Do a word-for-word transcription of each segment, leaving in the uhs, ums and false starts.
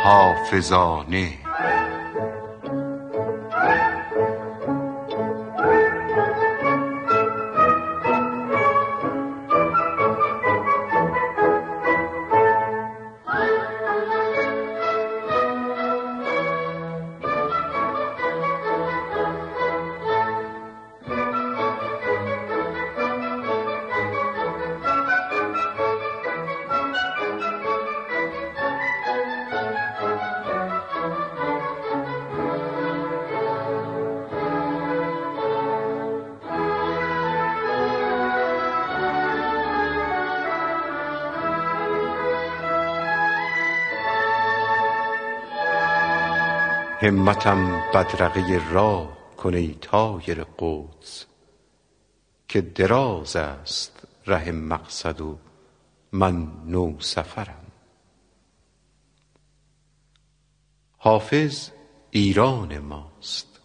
حافظانه. همتم بدرقه راه کن ای طایر قدس، که دراز است ره مقصد و من نو سفرم. حافظ ایران ماست.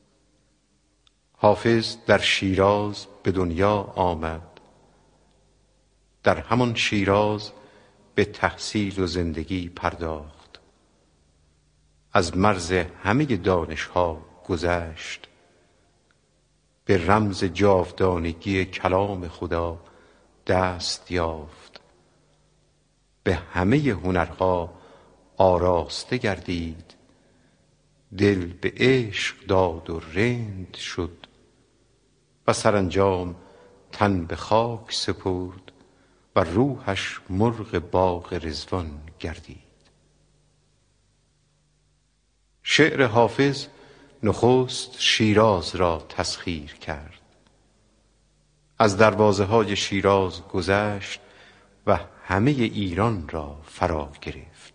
حافظ در شیراز به دنیا آمد، در همان شیراز به تحصیل و زندگی پرداخت. از مرز همه دانش‌ها گذشت، به رمز جاودانگی کلام خدا دست یافت. به همه هنرها آراسته گردید، دل به عشق داد و رند شد و سرانجام تن به خاک سپرد و روحش مرغ باغ رضوان گردید. شعر حافظ نخست شیراز را تسخیر کرد، از دروازه های شیراز گذشت و همه ایران را فرا گرفت.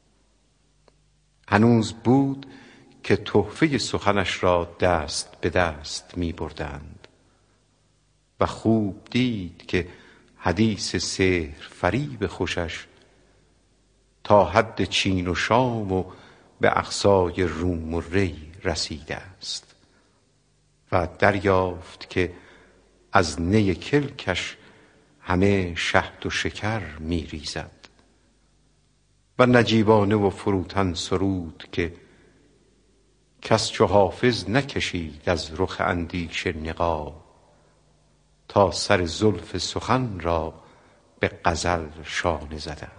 هنوز بود که تحفه سخنش را دست به دست می بردند و خوب دید که حدیث سحر فریب خوشش تا حد چین و شام و به اقصای روم و ری رسیده است و دریافت که از نی کلکش همه شهد و شکر می ریزد و نجیبانه و فروتن سرود که کس چو حافظ نکشید از رخ اندیشه نقاب، تا سر زلف سخن را به غزل شانه زدند.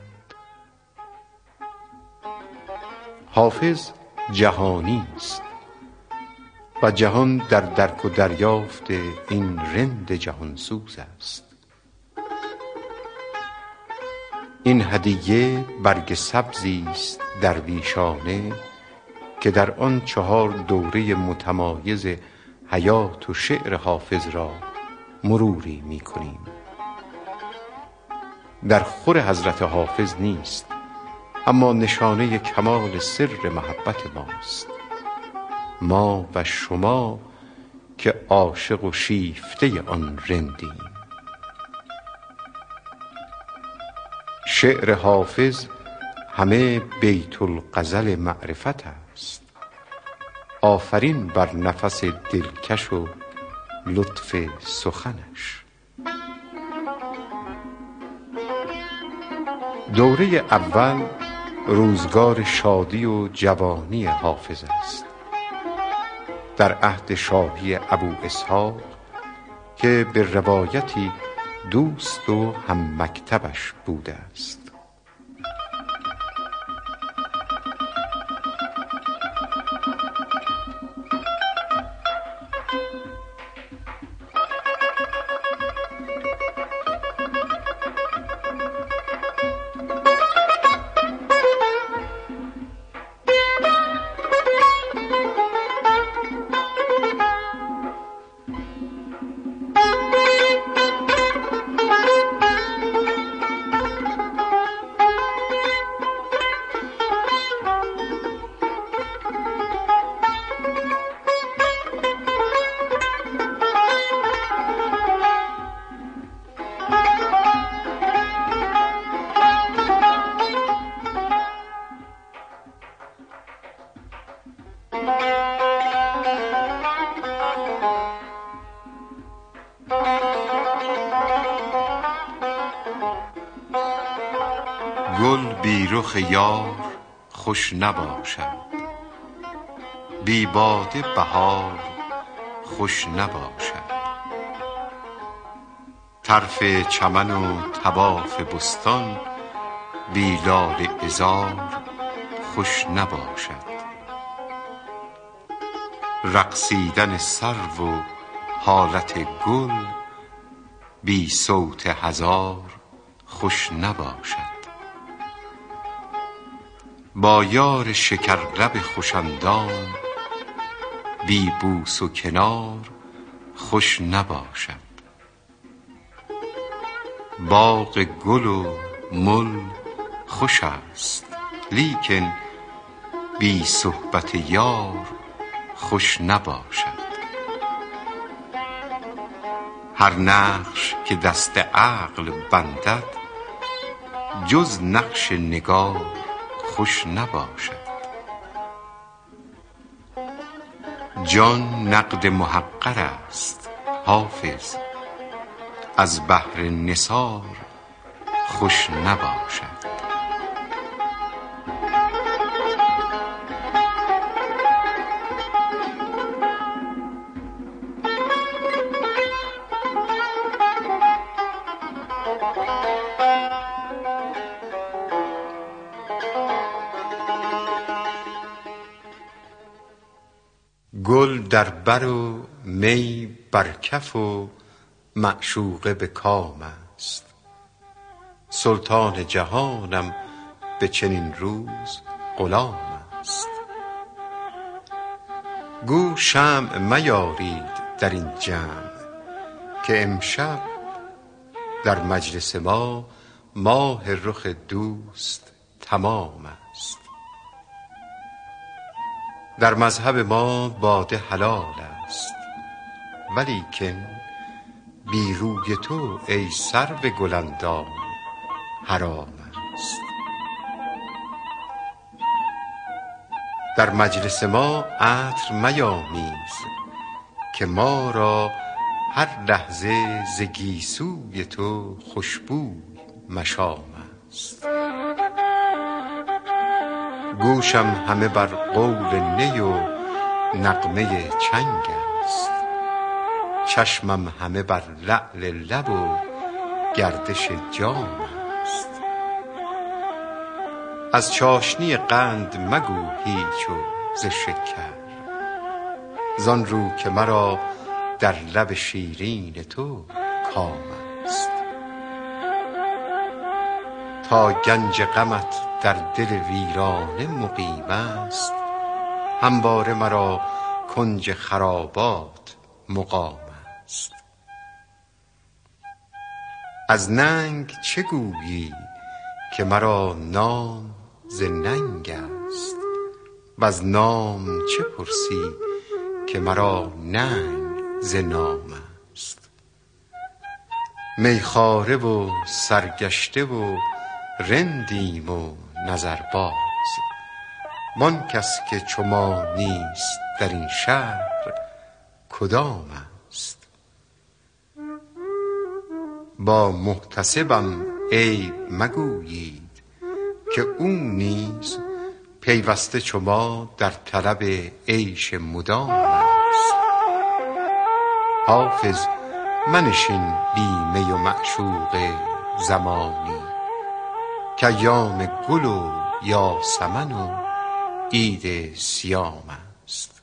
حافظ جهانی است و جهان در درک و دریافت این رند جهانسوز است. این هدیه برگ سبزی است درویشانه که در آن چهار دوره متمایز حیات و شعر حافظ را مروری می کنیم. در خور حضرت حافظ نیست، اما نشانه کمال سر محبت ماست. ما و شما که عاشق و شیفته آن رندیم. شعر حافظ همه بیت الغزل معرفت است. آفرین بر نفس دلکش و لطف سخنش. دوره اول روزگار شادی و جوانی حافظ است، در عهد شاهی ابو اسحاق که به روایتی دوست و هم مکتبش بوده است. گل بی رخ یار خوش نباشد، بی باده بهار خوش نباشد. طرف چمن و طواف بستان بی لاله عذار خوش نباشد. رقصیدن سرو و حالت گل بی صوت هزار خوش نباشد. با یار شکرلب خوش اندام بی بوس و کنار خوش نباشد. باغ گل و مل خوش است لیکن بی صحبت یار خوش نباشد. هر نقش که دست عقل بندد جز نقش نگار خوش نباشد. جان نقد محقر است حافظ، از بهر نثار خوش نباشد. گل در بر و می بر کف و معشوقه به کام است. سلطان جهانم به چنین روز غلام است. گو شمع میارید در این جمع که امشب در مجلس ما ماه رخ دوست تمام است. در مذهب ما باده حلال است ولیکن بی روی تو ای سرو گل اندام حرام است. در مجلس ما عطر میامیز که ما را هر لحظه ز گیسوی تو خوشبوی مشام است. گوشم همه بر قول نی و نغمه چنگ است. چشمم همه بر لعل لب و گردش جام است. از چاشنی قند مگو هیچ و ز شکر، زان رو که مرا در لب شیرین تو کام است. تا گنج غمت در دل ویرانه مقیم است، همواره مرا کنج خرابات مقام است. از ننگ چه گویی که مرا نام ز ننگ است، وز نام چه پرسی که مرا ننگ ز نام است. میخواره و سرگشته و رندیم و نظرباز، وان کس که چو ما نیست در این شهر کدام است. با محتسبم عیب مگویید که او نیز پیوسته چو ما در طلب عیش مدام است. حافظ منشین بی می و معشوقه زمانی کایام گل و یاسمن و عید صیام است.